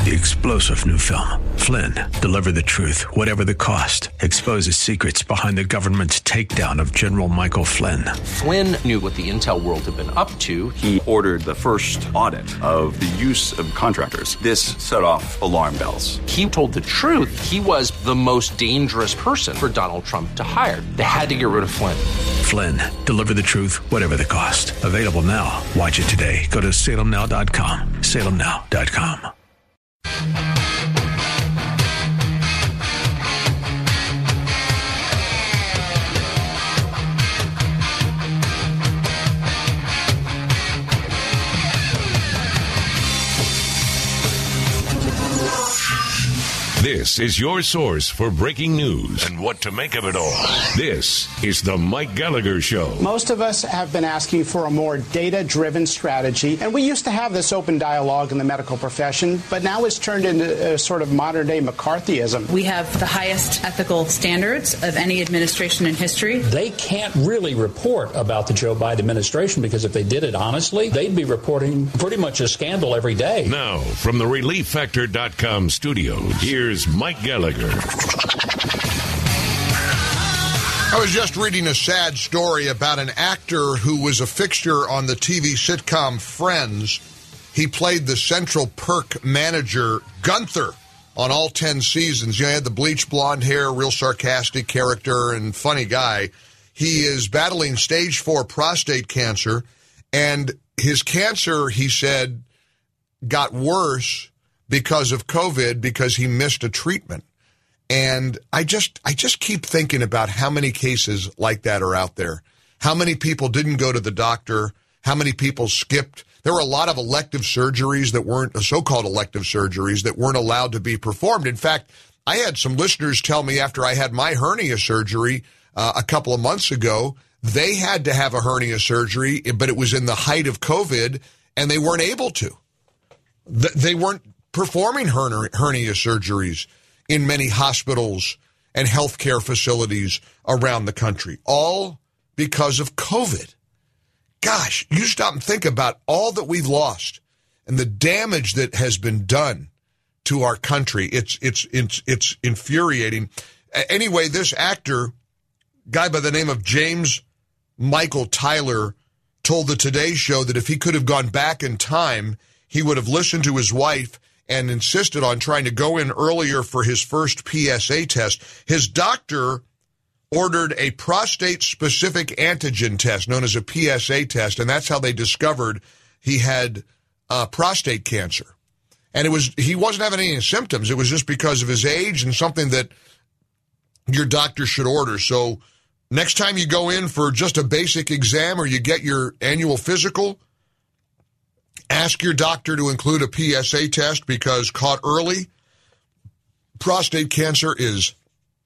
The explosive new film, Flynn, deliver the truth, whatever the cost, exposes secrets behind the government's takedown of General Michael Flynn. Flynn knew what the intel world had been up to. He ordered the first audit of the use of contractors. This set off alarm bells. He told the truth. He was the most dangerous person for Donald Trump to hire. They had to get rid of Flynn. Flynn, deliver the truth, whatever the cost. Available now. Watch it today. Go to salemnow.com. salemnow.com. This is your source for breaking news and what to make of it all. This is the Mike Gallagher Show. Most of us have been asking for a more data-driven strategy, and we used to have this open dialogue in the medical profession, but now it's turned into a sort of modern-day McCarthyism. We have the highest ethical standards of any administration in history. They can't really report about the Joe Biden administration because if they did it honestly, they'd be reporting pretty much a scandal every day. Now, from the ReliefFactor.com studios, here's Mike Gallagher. I was just reading a sad story about an actor who was a fixture on the TV sitcom Friends. He played the Central Perk manager, Gunther, on all 10 seasons. You know, he had the bleached blonde hair, real sarcastic character, and funny guy. He is battling stage 4 prostate cancer, and his cancer, he said, got worse because of COVID, because he missed a treatment. And I just keep thinking about how many cases like that are out there. How many people didn't go to the doctor? How many people skipped? There were a lot of elective surgeries that weren't, so-called elective surgeries, that weren't allowed to be performed. In fact, I had some listeners tell me after I had my hernia surgery a couple of months ago, they had to have a hernia surgery, but it was in the height of COVID, and they weren't able to. They weren't performing hernia surgeries in many hospitals and healthcare facilities around the country, all because of COVID. Gosh, you stop and think about all that we've lost and the damage that has been done to our country. It's infuriating. Anyway, this actor, guy by the name of James Michael Tyler, told the Today Show that if he could have gone back in time, he would have listened to his wife and insisted on trying to go in earlier for his first PSA test. His doctor ordered a prostate-specific antigen test known as a PSA test, and that's how they discovered he had prostate cancer. And he wasn't having any symptoms. It was just because of his age and something that your doctor should order. So next time you go in for just a basic exam or you get your annual physical, ask your doctor to include a PSA test, because caught early, prostate cancer is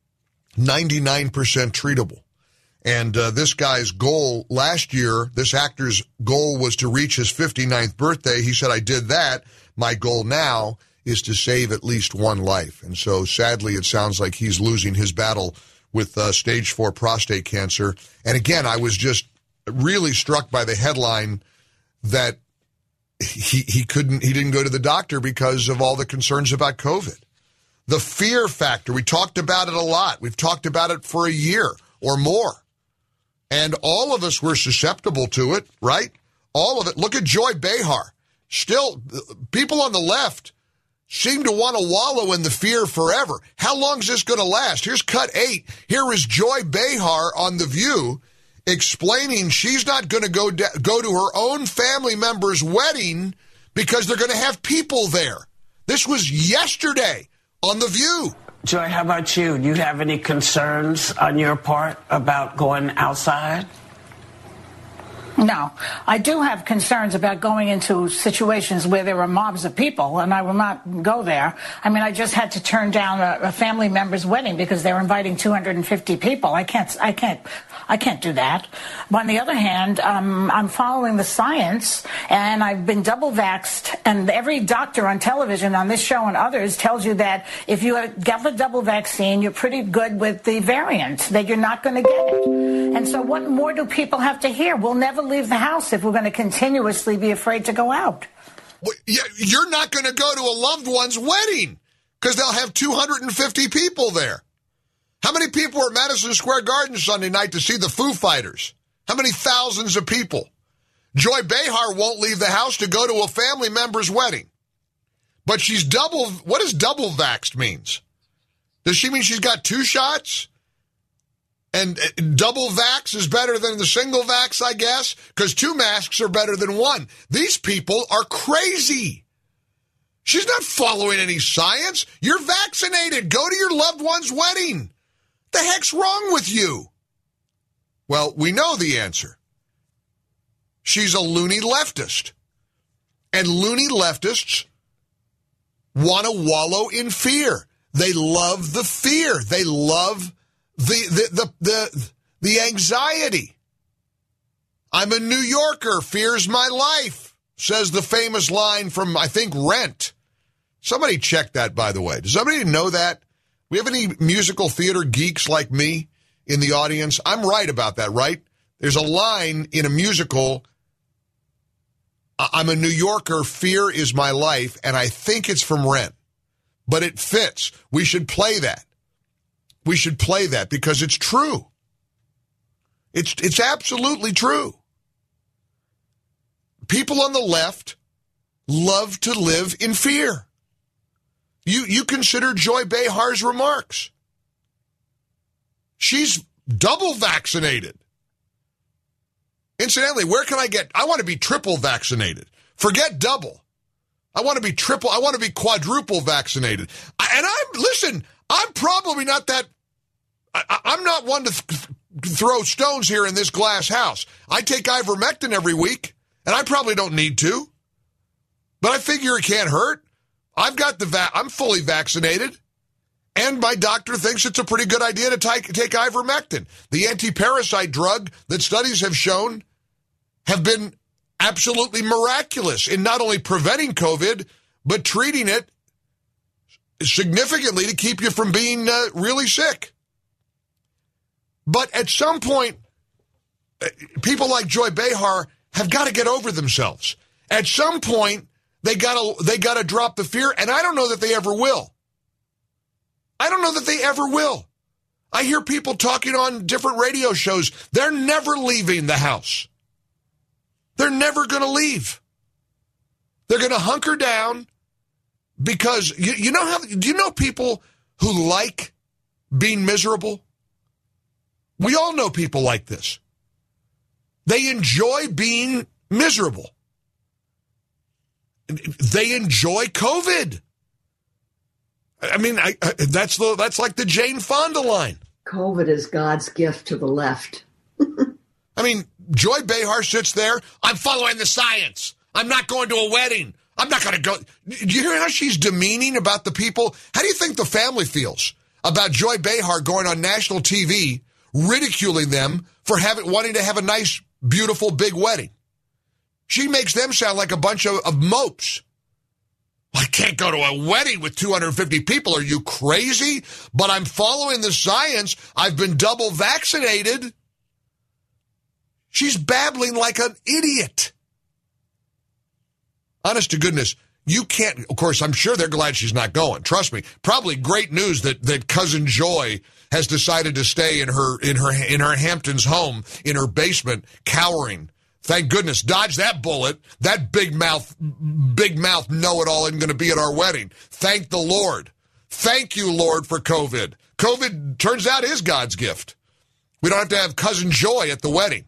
99% treatable. And this guy's goal last year, this actor's goal was to reach his 59th birthday. He said, I did that. My goal now is to save at least one life. And so sadly, it sounds like he's losing his battle with stage 4 prostate cancer. And again, I was just really struck by the headline that he didn't go to the doctor because of all the concerns about COVID. The fear factor, we talked about it a lot. We've talked about it for a year or more. And all of us were susceptible to it, right? All of it. Look at Joy Behar. Still, people on the left seem to want to wallow in the fear forever. How long is this going to last? Here's cut 8. Here is Joy Behar on The View explaining she's not going to go to her own family member's wedding because they're going to have people there. This was yesterday on The View. Joy, how about you? Do you have any concerns on your part about going outside? No. I do have concerns about going into situations where there are mobs of people, and I will not go there. I mean, I just had to turn down a family member's wedding because they were inviting 250 people. I can't do that. But on the other hand, I'm following the science, and I've been double vaxxed, and every doctor on television, on this show and others, tells you that if you get the double vaccine, you're pretty good with the variant, that you're not going to get it. And so what more do people have to hear? We'll never leave the house if we're going to continuously be afraid to go out. You're not going to go to a loved one's wedding because they'll have 250 people there. How many people were at Madison Square Garden Sunday night to see the Foo Fighters? How many thousands of people? Joy Behar won't leave the house to go to a family member's wedding. But she's what does double vaxxed means? Does she mean she's got 2 shots? And double vax is better than the single vax, I guess, because 2 masks are better than 1. These people are crazy. She's not following any science. You're vaccinated. Go to your loved one's wedding. The heck's wrong with you? Well, we know the answer. She's a loony leftist. And loony leftists want to wallow in fear. They love the fear. They love the anxiety. I'm a New Yorker. Fear's my life, says the famous line from, I think, Rent. Somebody check that, by the way. Does somebody know that? We have any musical theater geeks like me in the audience? I'm right about that, right? There's a line in a musical, I'm a New Yorker, fear is my life, and I think it's from Rent. But it fits. We should play that. We should play that because it's true. It's absolutely true. People on the left love to live in fear. You consider Joy Behar's remarks. She's double vaccinated. Incidentally, where can I want to be triple vaccinated. Forget double. I want to be triple. I want to be quadruple vaccinated. I'm probably not that. I'm not one to throw stones here in this glass house. I take ivermectin every week, and I probably don't need to. But I figure it can't hurt. I've got I'm fully vaccinated, and my doctor thinks it's a pretty good idea to take ivermectin. The anti-parasite drug that studies have shown have been absolutely miraculous in not only preventing COVID, but treating it significantly to keep you from being really sick. But at some point, people like Joy Behar have got to get over themselves. At some point, they got to drop the fear, and I don't know that they ever will. I don't know that they ever will. I hear people talking on different radio shows. They're never leaving the house. They're never going to leave. They're going to hunker down because do you know people who like being miserable? We all know people like this. They enjoy being miserable. They enjoy COVID. I mean, that's like the Jane Fonda line. COVID is God's gift to the left. I mean, Joy Behar sits there. I'm following the science. I'm not going to a wedding. I'm not going to go. Do you hear how she's demeaning about the people? How do you think the family feels about Joy Behar going on national TV, ridiculing them for wanting to have a nice, beautiful, big wedding? She makes them sound like a bunch of mopes. I can't go to a wedding with 250 people. Are you crazy? But I'm following the science. I've been double vaccinated. She's babbling like an idiot. Honest to goodness, you can't. Of course, I'm sure they're glad she's not going. Trust me. Probably great news that cousin Joy has decided to stay in her Hamptons home, in her basement, cowering. Thank goodness. Dodge that bullet. That big mouth know-it-all isn't going to be at our wedding. Thank the Lord. Thank you, Lord, for COVID. COVID, turns out, is God's gift. We don't have to have cousin Joy at the wedding.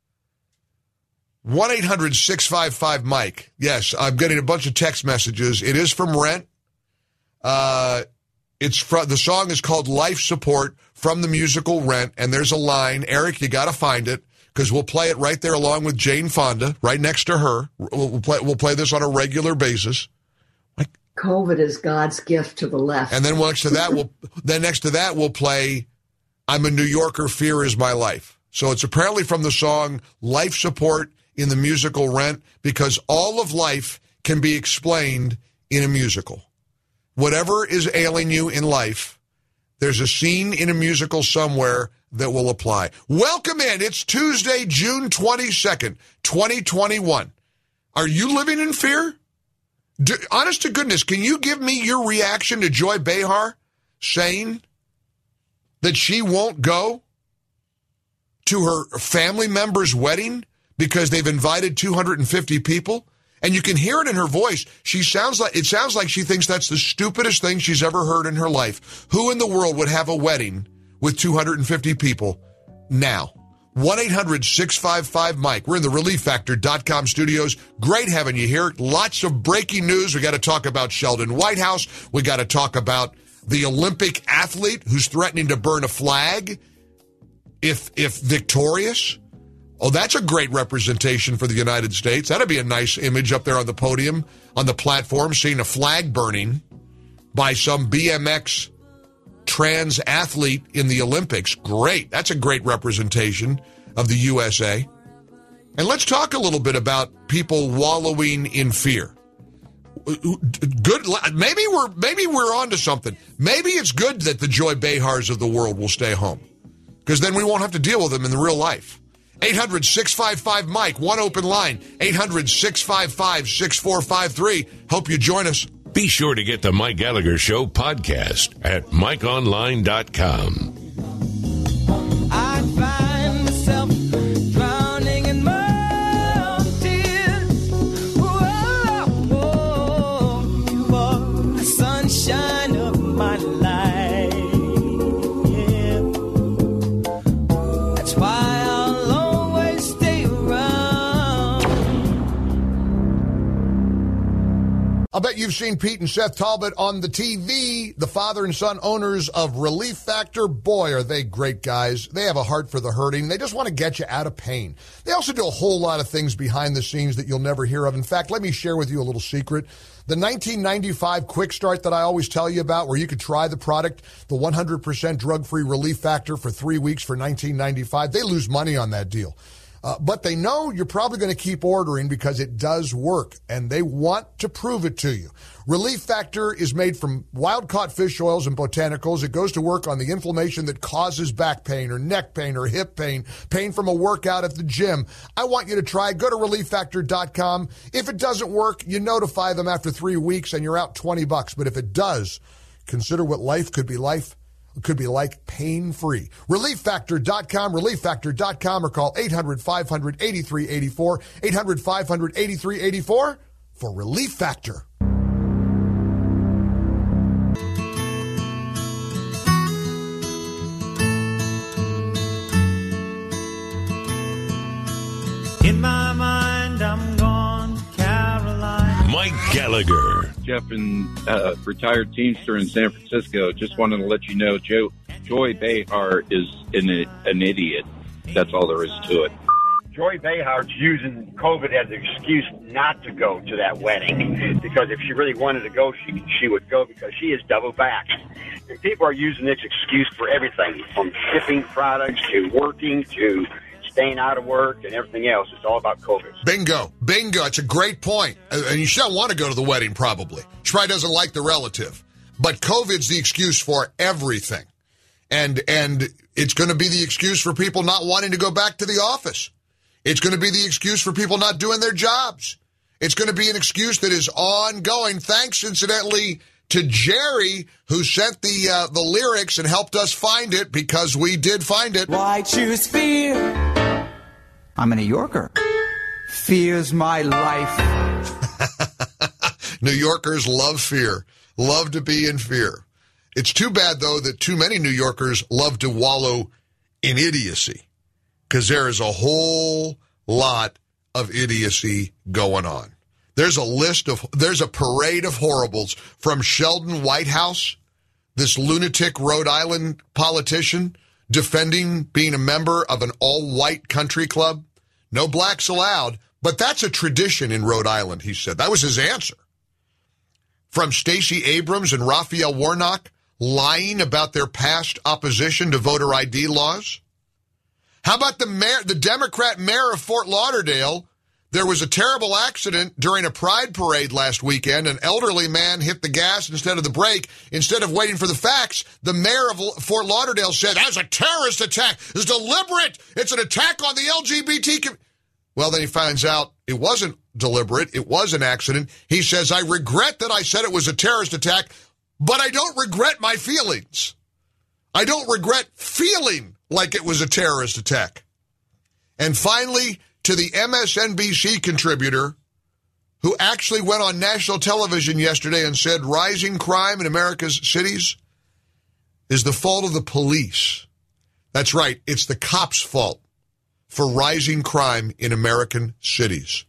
1-800-655-MIKE. Yes, I'm getting a bunch of text messages. It is from Rent. The song is called Life Support from the musical Rent, and there's a line. Eric, you got to find it, because we'll play it right there along with Jane Fonda, right next to her. We'll play this on a regular basis. COVID is God's gift to the left. And then next to that, we'll play I'm a New Yorker, fear is my life. So it's apparently from the song Life Support in the musical Rent, because all of life can be explained in a musical. Whatever is ailing you in life, there's a scene in a musical somewhere that will apply. Welcome in. It's Tuesday, June 22nd, 2021. Are you living in fear? Honest to goodness, can you give me your reaction to Joy Behar saying that she won't go to her family member's wedding because they've invited 250 people? And you can hear it in her voice. It sounds like she thinks that's the stupidest thing she's ever heard in her life. Who in the world would have a wedding with 250 people now? 1-800-655-MIKE. We're in the ReliefFactor.com studios. Great having you here. Lots of breaking news. We got to talk about Sheldon Whitehouse. We got to talk about the Olympic athlete who's threatening to burn a flag if victorious. Oh, that's a great representation for the United States. That'd be a nice image up there on the podium, on the platform, seeing a flag burning by some BMX trans athlete in the Olympics. Great. That's a great representation of the USA. And let's talk a little bit about people wallowing in fear. Good. Maybe we're onto something. Maybe it's good that the Joy Behars of the world will stay home, because then we won't have to deal with them in the real life. 800-655-MIKE, one open line, 800-655-6453. Hope you join us. Be sure to get the Mike Gallagher Show podcast at MikeOnline.com. I find myself drowning in my tears. Whoa, you are the sunshine of my life. Yeah. That's why I'll bet you've seen Pete and Seth Talbot on the TV, the father and son owners of Relief Factor. Boy, are they great guys. They have a heart for the hurting. They just want to get you out of pain. They also do a whole lot of things behind the scenes that you'll never hear of. In fact, let me share with you a little secret. The 1995 Quick Start that I always tell you about, where you could try the product, the 100% drug-free Relief Factor for 3 weeks for $19.95, they lose money on that deal. But they know you're probably going to keep ordering because it does work, and they want to prove it to you. Relief Factor is made from wild-caught fish oils and botanicals. It goes to work on the inflammation that causes back pain or neck pain or hip pain, pain from a workout at the gym. I want you to try. Go to ReliefFactor.com. If it doesn't work, you notify them after 3 weeks, and you're out $20. But if it does, consider what life could be like pain-free. ReliefFactor.com, ReliefFactor.com, or call 800-500-8384, 800-500-8384 for Relief Factor. In my mind, I'm gone to Carolina. Mike Gallagher. Jeff and retired Teamster in San Francisco. Just wanted to let you know Joy Behar is an idiot. That's all there is to it. Joy Behar's using COVID as an excuse not to go to that wedding, because if she really wanted to go, she would go, because she is double vaxxed. And people are using this excuse for everything, from shipping products to working to staying out of work and everything else. It's all about COVID. Bingo. It's a great point. And you shall want to go to the wedding, probably. She probably doesn't like the relative. But COVID's the excuse for everything. And it's going to be the excuse for people not wanting to go back to the office. It's going to be the excuse for people not doing their jobs. It's going to be an excuse that is ongoing. Thanks, incidentally, to Jerry, who sent the lyrics and helped us find it, because we did find it. Why choose fear? I'm a New Yorker. Fear's my life. New Yorkers love fear, love to be in fear. It's too bad, though, that too many New Yorkers love to wallow in idiocy, because there is a whole lot of idiocy going on. There's a parade of horribles, from Sheldon Whitehouse, this lunatic Rhode Island politician, defending being a member of an all-white country club. No blacks allowed, but that's a tradition in Rhode Island, he said. That was his answer. From Stacey Abrams and Raphael Warnock lying about their past opposition to voter ID laws. How about the Democrat mayor of Fort Lauderdale? There was a terrible accident during a pride parade last weekend. An elderly man hit the gas instead of the brake. Instead of waiting for the facts, the mayor of Fort Lauderdale said, "That was a terrorist attack. It's deliberate. It's an attack on the LGBT community." Well, then he finds out it wasn't deliberate. It was an accident. He says, I regret that I said it was a terrorist attack, but I don't regret my feelings. I don't regret feeling like it was a terrorist attack. And finally, to the MSNBC contributor who actually went on national television yesterday and said rising crime in America's cities is the fault of the police. That's right. It's the cops' fault for rising crime in American cities.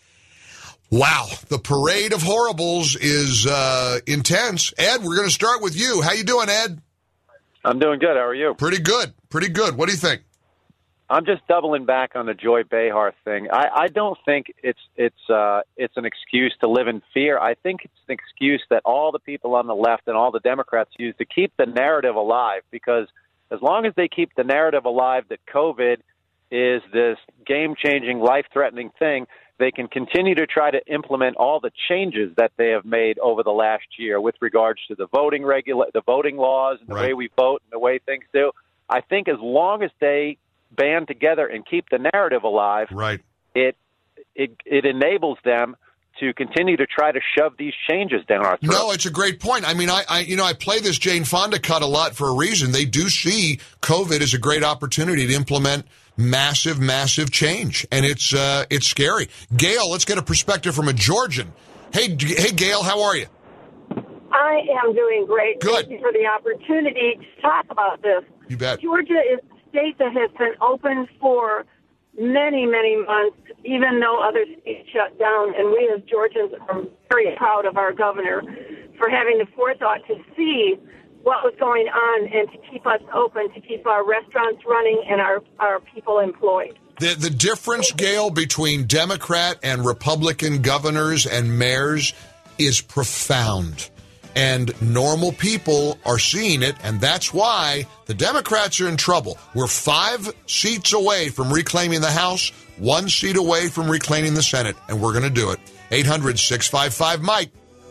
Wow. The parade of horribles is intense. Ed, we're going to start with you. How you doing, Ed? I'm doing good. How are you? Pretty good. Pretty good. What do you think? I'm just doubling back on the Joy Behar thing. I don't think it's an excuse to live in fear. I think it's an excuse that all the people on the left and all the Democrats use to keep the narrative alive, because as long as they keep the narrative alive that COVID is this game-changing, life-threatening thing, they can continue to try to implement all the changes that they have made over the last year with regards to the voting laws and the way we vote and the way things do. I think as long as they band together and keep the narrative alive, it enables them to continue to try to shove these changes down our throats. No, it's a great point. I mean, I play this Jane Fonda cut a lot for a reason. They do see COVID as a great opportunity to implement massive, massive change, and it's scary. Gail, let's get a perspective from a Georgian. Hey, Gail, how are you? I am doing great. Good. Thank you for the opportunity to talk about this. You bet. Georgia is a state that has been open for many, many months, even though other states shut down. And we as Georgians are very proud of our governor for having the forethought to see what was going on and to keep us open, to keep our restaurants running and our people employed. The difference, Gail, between Democrat and Republican governors and mayors is profound. And normal people are seeing it, and that's why the Democrats are in trouble. We're 5 seats away from reclaiming the House, 1 seat away from reclaiming the Senate, and we're going to do it. 800-655-MIKE.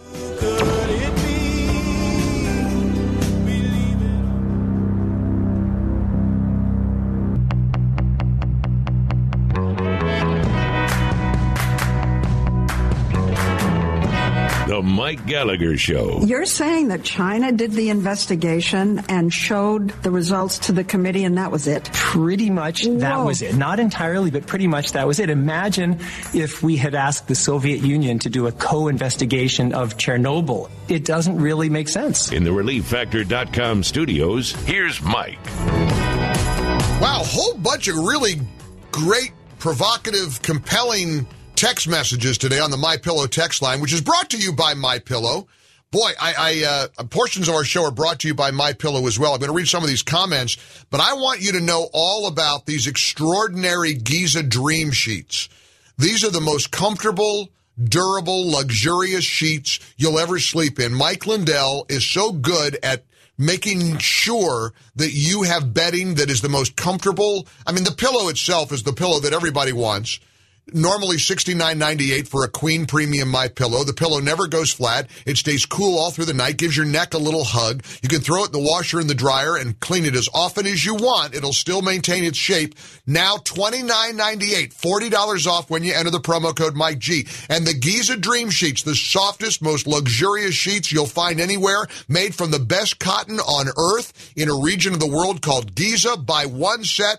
The Mike Gallagher Show. You're saying that China did the investigation and showed the results to the committee, and that was it? Pretty much that was it. Not entirely, but pretty much that was it. Imagine if we had asked the Soviet Union to do a co-investigation of Chernobyl. It doesn't really make sense. In the ReliefFactor.com studios, here's Mike. Wow, a whole bunch of really great, provocative, compelling text messages today on the MyPillow text line, which is brought to you by MyPillow. Boy, portions of our show are brought to you by MyPillow as well. I'm going to read some of these comments, but I want you to know all about these extraordinary Giza Dream Sheets. These are the most comfortable, durable, luxurious sheets you'll ever sleep in. Mike Lindell is so good at making sure that you have bedding that is the most comfortable. I mean, the pillow itself is the pillow that everybody wants. Normally $69.98 for a queen premium MyPillow. The pillow never goes flat. It stays cool all through the night, gives your neck a little hug. You can throw it in the washer and the dryer and clean it as often as you want. It'll still maintain its shape. Now $29.98, $40 off when you enter the promo code Mike G. And the Giza Dream Sheets, the softest, most luxurious sheets you'll find anywhere, made from the best cotton on earth in a region of the world called Giza. Buy one set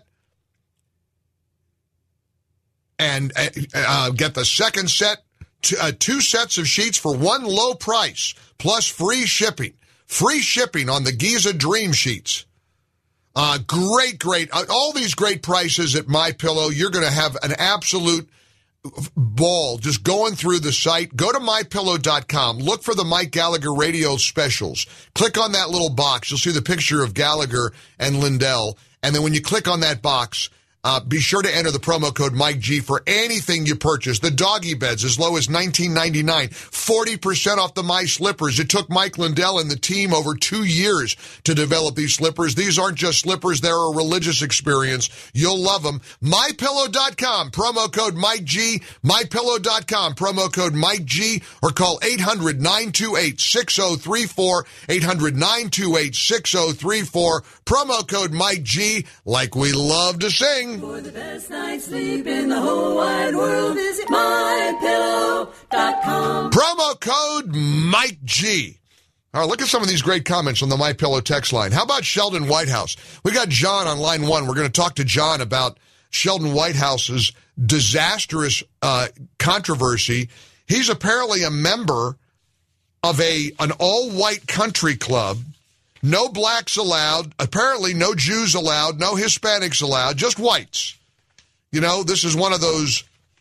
and get the second set, 2 sets of sheets for one low price, plus free shipping. Free shipping on the Giza Dream Sheets. Great. All these great prices at MyPillow. You're going to have an absolute ball just going through the site. Go to MyPillow.com. Look for the Mike Gallagher radio specials. Click on that little box. You'll see the picture of Gallagher and Lindell. And then when you click on that box, be sure to enter the promo code Mike G for anything you purchase. The doggy beds as low as $19.99, 40% off the My Slippers. It took Mike Lindell and the team over 2 years to develop these slippers. These aren't just slippers. They're a religious experience. You'll love them. MyPillow.com, promo code Mike G. MyPillow.com, promo code Mike G. Or call 800-928-6034, 800-928-6034, promo code Mike G, like we love to sing. morning. For the best night's sleep in the whole wide world, visit MyPillow.com. Promo code Mike G. All right, look at some of these great comments on the MyPillow text line. How about Sheldon Whitehouse? We got John on line 1. We're going to talk to John about Sheldon Whitehouse's disastrous controversy. He's apparently a member of an all-white country club. No blacks allowed, apparently no Jews allowed, no Hispanics allowed, just whites. You know, this is one of those,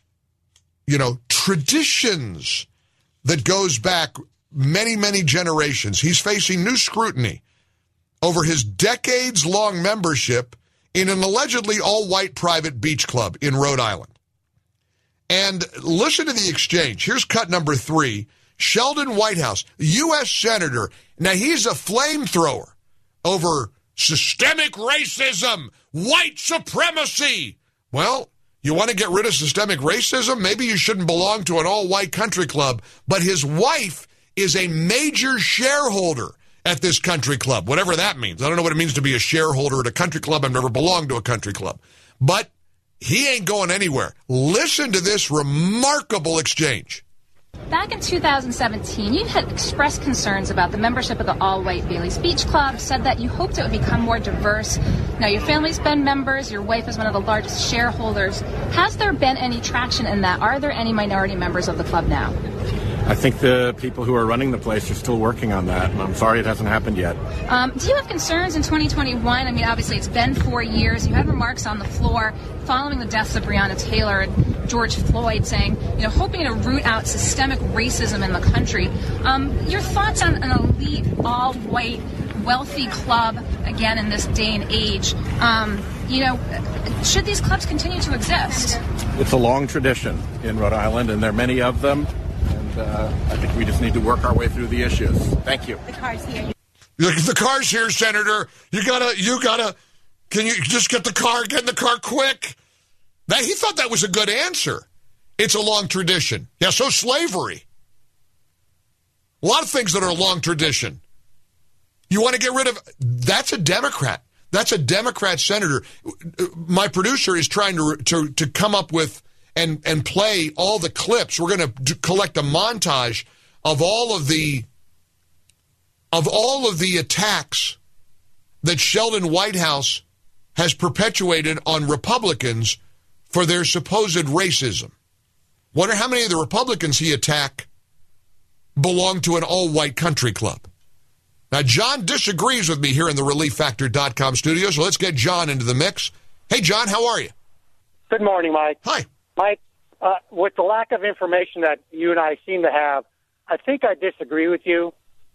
traditions that goes back many, many generations. He's facing new scrutiny over his decades-long membership in an allegedly all-white private beach club in Rhode Island. And listen to the exchange. Here's cut number 3. Sheldon Whitehouse, U.S. Senator. Now, he's a flamethrower over systemic racism, white supremacy. Well, you want to get rid of systemic racism? Maybe you shouldn't belong to an all-white country club. But his wife is a major shareholder at this country club, whatever that means. I don't know what it means to be a shareholder at a country club. I've never belonged to a country club. But he ain't going anywhere. Listen to this remarkable exchange. Back in 2017, you had expressed concerns about the membership of the all-white Bailey's Beach Club, said that you hoped it would become more diverse. Now, your family's been members, your wife is one of the largest shareholders. Has there been any traction in that? Are there any minority members of the club now? I think the people who are running the place are still working on that, and I'm sorry it hasn't happened yet. Do you have concerns in 2021? I mean, obviously, it's been 4 years. You had remarks on the floor following the deaths of Breonna Taylor and George Floyd saying, hoping to root out systemic racism in the country. Your thoughts on an elite, all-white, wealthy club, again, in this day and age, should these clubs continue to exist? It's a long tradition in Rhode Island, and there are many of them. I think we just need to work our way through the issues. Thank you. The car's here. The car's here, Senator. You gotta, can you just get in the car quick? He thought that was a good answer. It's a long tradition. Yeah, so slavery. A lot of things that are a long tradition. You want to get rid of, that's a Democrat. That's a Democrat senator. My producer is trying to come up with and play all the clips. We're going to collect a montage of all of the attacks that Sheldon Whitehouse has perpetuated on Republicans for their supposed racism. Wonder how many of the Republicans he attacked belong to an all-white country club. Now, John disagrees with me here in the ReliefFactor.com studio, so let's get John into the mix. Hey, John, how are you? Good morning, Mike. Hi. Mike, with the lack of information that you and I seem to have, I think I disagree with you.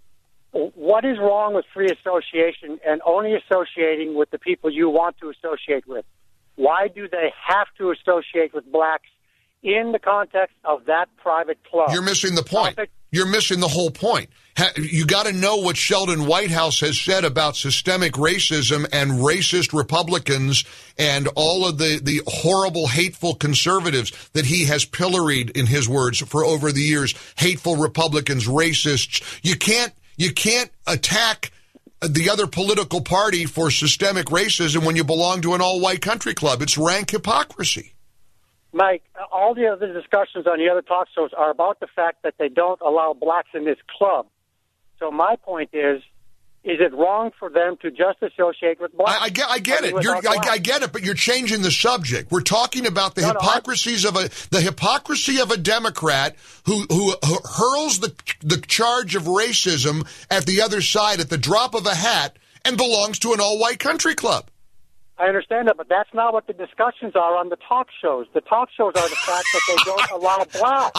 What is wrong with free association and only associating with the people you want to associate with? Why do they have to associate with blacks in the context of that private club? You're missing the point. You're missing the whole point. You got to know what Sheldon Whitehouse has said about systemic racism and racist Republicans and all of the horrible, hateful conservatives that he has pilloried, in his words, for over the years. Hateful Republicans, racists. You can't attack the other political party for systemic racism when you belong to an all-white country club. It's rank hypocrisy. Mike, all the other discussions on the other talk shows are about the fact that they don't allow blacks in this club. So my point is it wrong for them to just associate with blacks? I get it. I get it, but you're changing the subject. We're talking about the hypocrisy of a Democrat who hurls the charge of racism at the other side at the drop of a hat and belongs to an all-white country club. I understand that, but that's not what the discussions are on the talk shows. The talk shows are the fact that they don't allow blacks.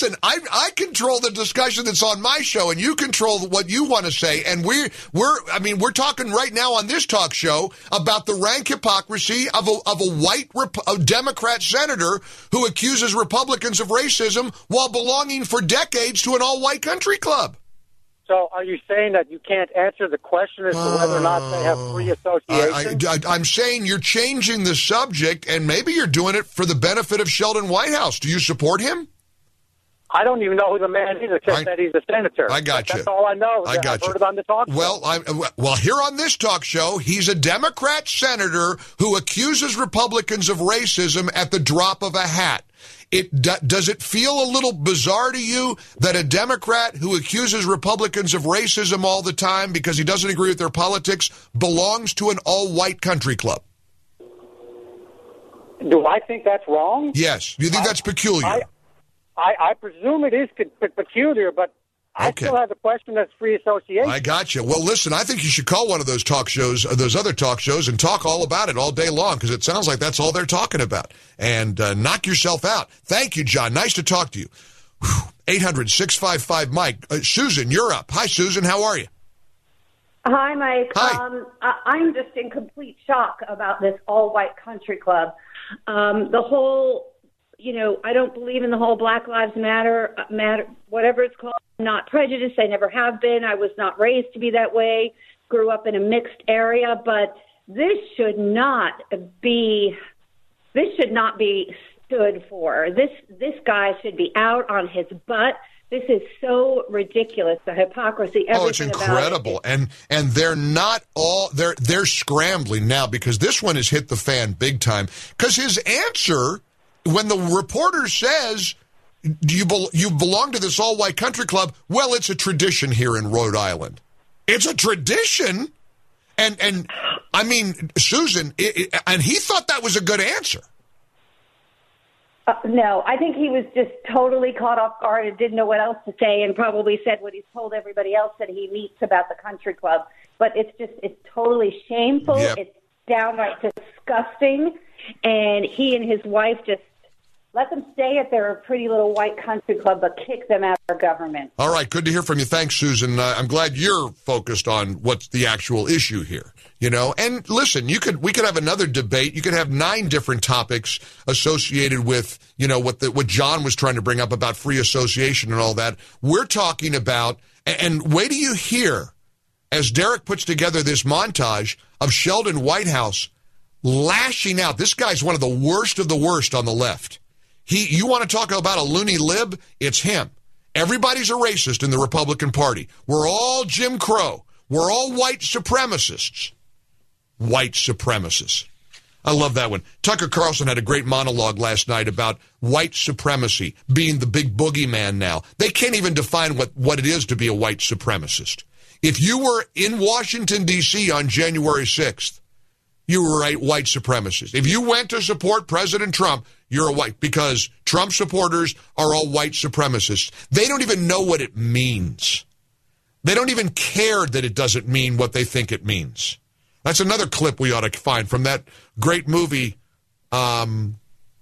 I control the discussion that's on my show, and you control what you want to say. And we're talking right now on this talk show about the rank hypocrisy of a white Democrat senator who accuses Republicans of racism while belonging for decades to an all-white country club. So are you saying that you can't answer the question as to whether or not they have free association? I'm saying you're changing the subject, and maybe you're doing it for the benefit of Sheldon Whitehouse. Do you support him? I don't even know who the man is, except that he's a senator. I got you. That's all I know. I got I've you. heard it on the talk show. Well, here on this talk show, he's a Democrat senator who accuses Republicans of racism at the drop of a hat. Does it feel a little bizarre to you that a Democrat who accuses Republicans of racism all the time because he doesn't agree with their politics belongs to an all-white country club? Do I think that's wrong? Yes. Do you think that's peculiar? I presume it is peculiar, but I still have the question of free association. I got you. Well, listen, I think you should call one of those talk shows, those other talk shows, and talk all about it all day long, because it sounds like that's all they're talking about. And knock yourself out. Thank you, John. Nice to talk to you. 800-655-MIKE. Susan, you're up. Hi, Susan. How are you? Hi, Mike. Hi. I'm just in complete shock about this all-white country club. The whole... I don't believe in the whole Black Lives Matter, whatever it's called. I'm not prejudiced. I never have been. I was not raised to be that way. Grew up in a mixed area, but this should not be stood for. This guy should be out on his butt. This is so ridiculous, the hypocrisy. It's incredible. And they're not all, they're scrambling now because this one has hit the fan big time. Because his answer, when the reporter says, do you belong to this all-white country club? Well, it's a tradition here in Rhode Island. It's a tradition? And I mean, Susan, and he thought that was a good answer. No, I think he was just totally caught off guard and didn't know what else to say, and probably said what he's told everybody else that he meets about the country club. But it's totally shameful. Yep. It's downright disgusting. And he and his wife just let them stay at their pretty little white country club, but kick them out of our government. All right, good to hear from you. Thanks, Susan. I'm glad you're focused on what's the actual issue here. And listen, we could have another debate. You could have 9 different topics associated with, what John was trying to bring up about free association and all that. We're talking about, and wait till you hear, as Derek puts together this montage of Sheldon Whitehouse lashing out. This guy's one of the worst on the left. You want to talk about a loony lib? It's him. Everybody's a racist in the Republican Party. We're all Jim Crow. We're all white supremacists. White supremacists. I love that one. Tucker Carlson had a great monologue last night about white supremacy being the big boogeyman now. They can't even define what it is to be a white supremacist. If you were in Washington, D.C. on January 6th, you were a white supremacist. If you went to support President Trump, you're a white, because Trump supporters are all white supremacists. They don't even know what it means. They don't even care that it doesn't mean what they think it means. That's another clip we ought to find from that great movie, Mandy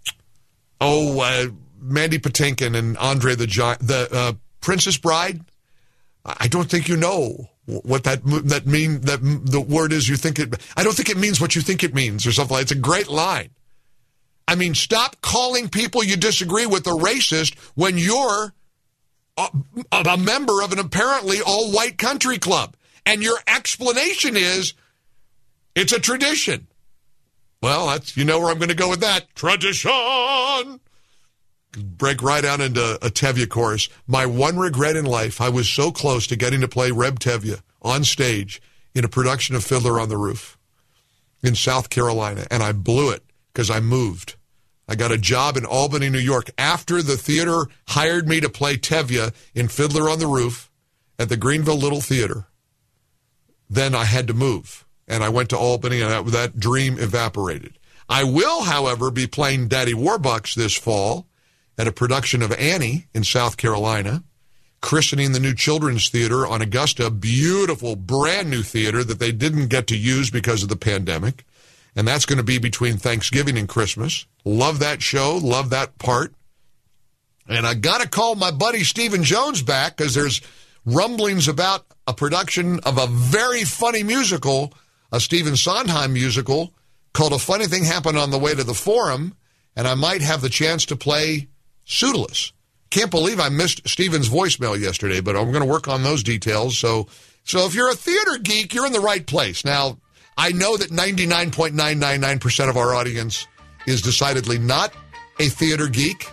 Patinkin and Andre the Giant, the Princess Bride. I don't think you know what that the word is you think it. I don't think it means what you think it means, or something. It's a great line. I mean, stop calling people you disagree with a racist when you're a member of an apparently all-white country club, and your explanation is it's a tradition. Well, that's where I'm going to go with that. Tradition. Break right out into a Tevye chorus. My one regret in life, I was so close to getting to play Reb Tevye on stage in a production of Fiddler on the Roof in South Carolina, and I blew it because I moved. I got a job in Albany, New York. After the theater hired me to play Tevye in Fiddler on the Roof at the Greenville Little Theater, then I had to move, and I went to Albany, and that dream evaporated. I will, however, be playing Daddy Warbucks this fall at a production of Annie in South Carolina, christening the new Children's Theater on Augusta, beautiful, brand new theater that they didn't get to use because of the pandemic. And that's going to be between Thanksgiving and Christmas. Love that show, love that part. And I got to call my buddy Stephen Jones back because there's rumblings about a production of a very funny musical, a Stephen Sondheim musical, called A Funny Thing Happened on the Way to the Forum, and I might have the chance to play Pseudolus. Can't believe I missed Stephen's voicemail yesterday, but I'm going to work on those details. So if you're a theater geek, you're in the right place. Now, I know that 99.999% of our audience is decidedly not a theater geek,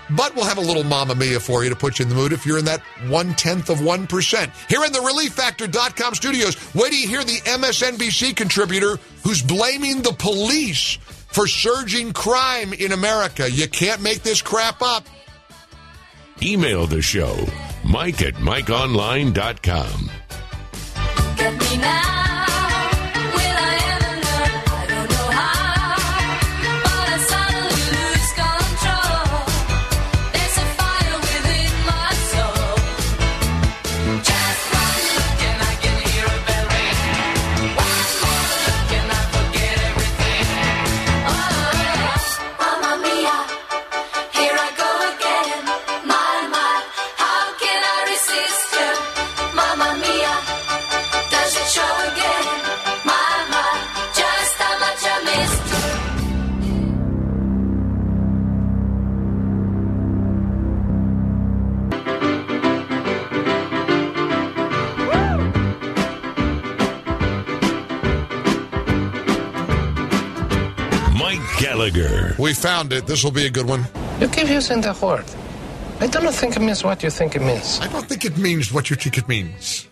but we'll have a little Mamma Mia for you to put you in the mood if you're in that 0.1%. Here in the ReliefFactor.com studios, wait till you hear the MSNBC contributor who's blaming the police for surging crime in America. You can't make this crap up. Email the show, Mike@MikeOnline.com. Get me now. Will I ever learn? I don't know how. But I suddenly lose control. There's a fire within my soul. Just one look and I can hear a bell ring. One more look and I forget everything. Oh, Mamma Mia, here I go again. My, how can I resist you? Mamma Mia. Does it show again? My, just how much I missed you. Mike Gallagher. We found it. This will be a good one. You keep using the word. I don't think it means what you think it means. I don't think it means what you think it means.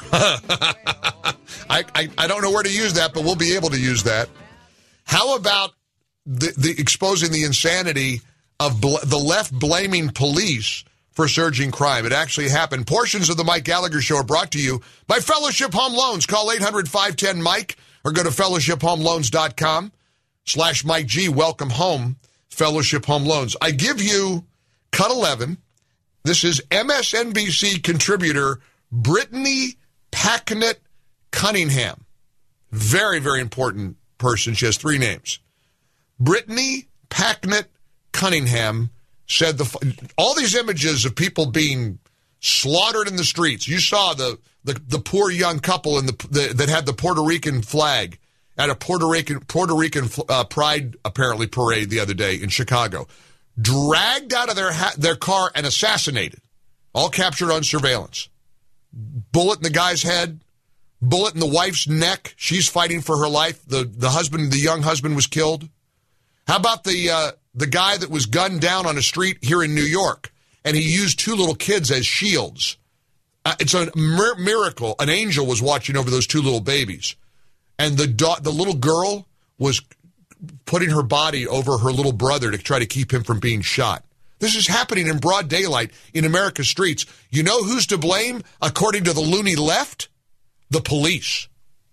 I don't know where to use that, but we'll be able to use that. How about the exposing the insanity of the left blaming police for surging crime? It actually happened. Portions of the Mike Gallagher Show are brought to you by Fellowship Home Loans. Call 800-510-MIKE or go to fellowshiphomeloans.com/Mike G. Welcome home, Fellowship Home Loans. I give you Cut 11. This is MSNBC contributor Brittany Packnett Cunningham. Very, very important person. She has 3 names. Brittany Packnett Cunningham said all these images of people being slaughtered in the streets. You saw the poor young couple that had the Puerto Rican flag at a Puerto Rican pride apparently parade the other day in Chicago. Dragged out of their car and assassinated. All captured on surveillance. Bullet in the guy's head. Bullet in the wife's neck. She's fighting for her life. The young husband was killed. How about the guy that was gunned down on a street here in New York, and he used 2 little kids as shields? It's a miracle. An angel was watching over those 2 little babies, and the little girl was putting her body over her little brother to try to keep him from being shot. This is happening in broad daylight in America's streets. You know who's to blame, according to the loony left? The police.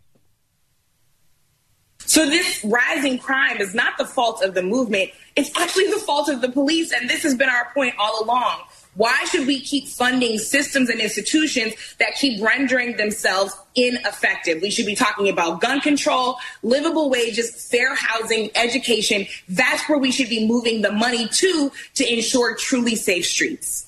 So this rising crime is not the fault of the movement. It's actually the fault of the police, and this has been our point all along. Why should we keep funding systems and institutions that keep rendering themselves ineffective? We should be talking about gun control, livable wages, fair housing, education. That's where we should be moving the money to ensure truly safe streets.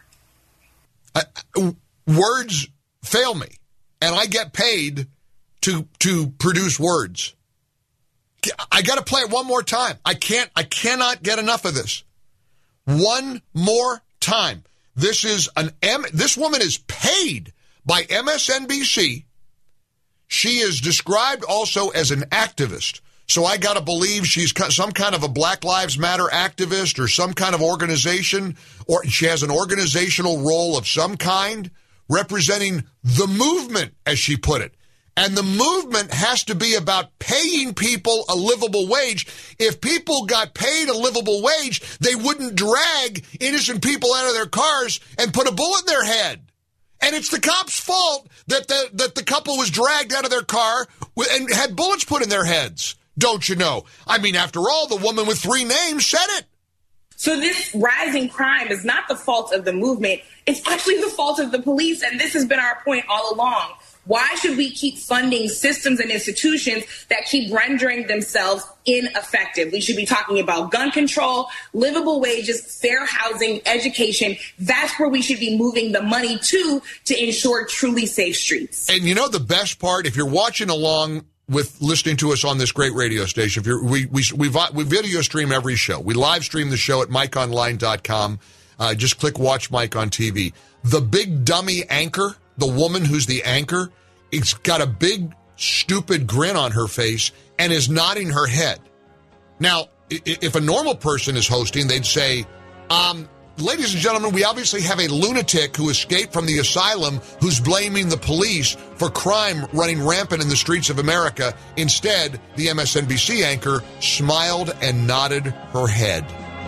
Words fail me, and I get paid to produce words. I got to play it one more time. I cannot get enough of this. One more time. This woman is paid by MSNBC. She is described also as an activist. So I got to believe she's some kind of a Black Lives Matter activist or some kind of organization, or she has an organizational role of some kind representing the movement, as she put it. And the movement has to be about paying people a livable wage. If people got paid a livable wage, they wouldn't drag innocent people out of their cars and put a bullet in their head. And it's the cops' fault that the couple was dragged out of their car and had bullets put in their heads. Don't you know? I mean, after all, the woman with 3 names said it. So this rising crime is not the fault of the movement. It's actually the fault of the police, and this has been our point all along. Why should we keep funding systems and institutions that keep rendering themselves ineffective? We should be talking about gun control, livable wages, fair housing, education. That's where we should be moving the money to ensure truly safe streets. And you know the best part, if you're watching along with listening to us on this great radio station, we video stream every show. We live stream the show at MikeOnline.com. Just click Watch Mike on TV. The big dummy anchor, the woman who's the anchor, it's got a big, stupid grin on her face and is nodding her head. Now, if a normal person is hosting, they'd say, ladies and gentlemen, we obviously have a lunatic who escaped from the asylum who's blaming the police for crime running rampant in the streets of America. Instead, the MSNBC anchor smiled and nodded her head.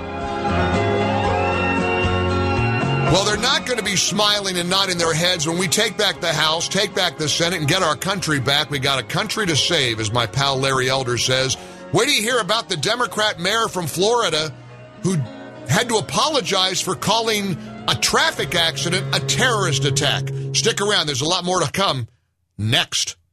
Well, they're not going to be smiling and nodding their heads when we take back the House, take back the Senate, and get our country back. We got a country to save, as my pal Larry Elder says. Wait till you hear about the Democrat mayor from Florida who had to apologize for calling a traffic accident a terrorist attack. Stick around. There's a lot more to come next.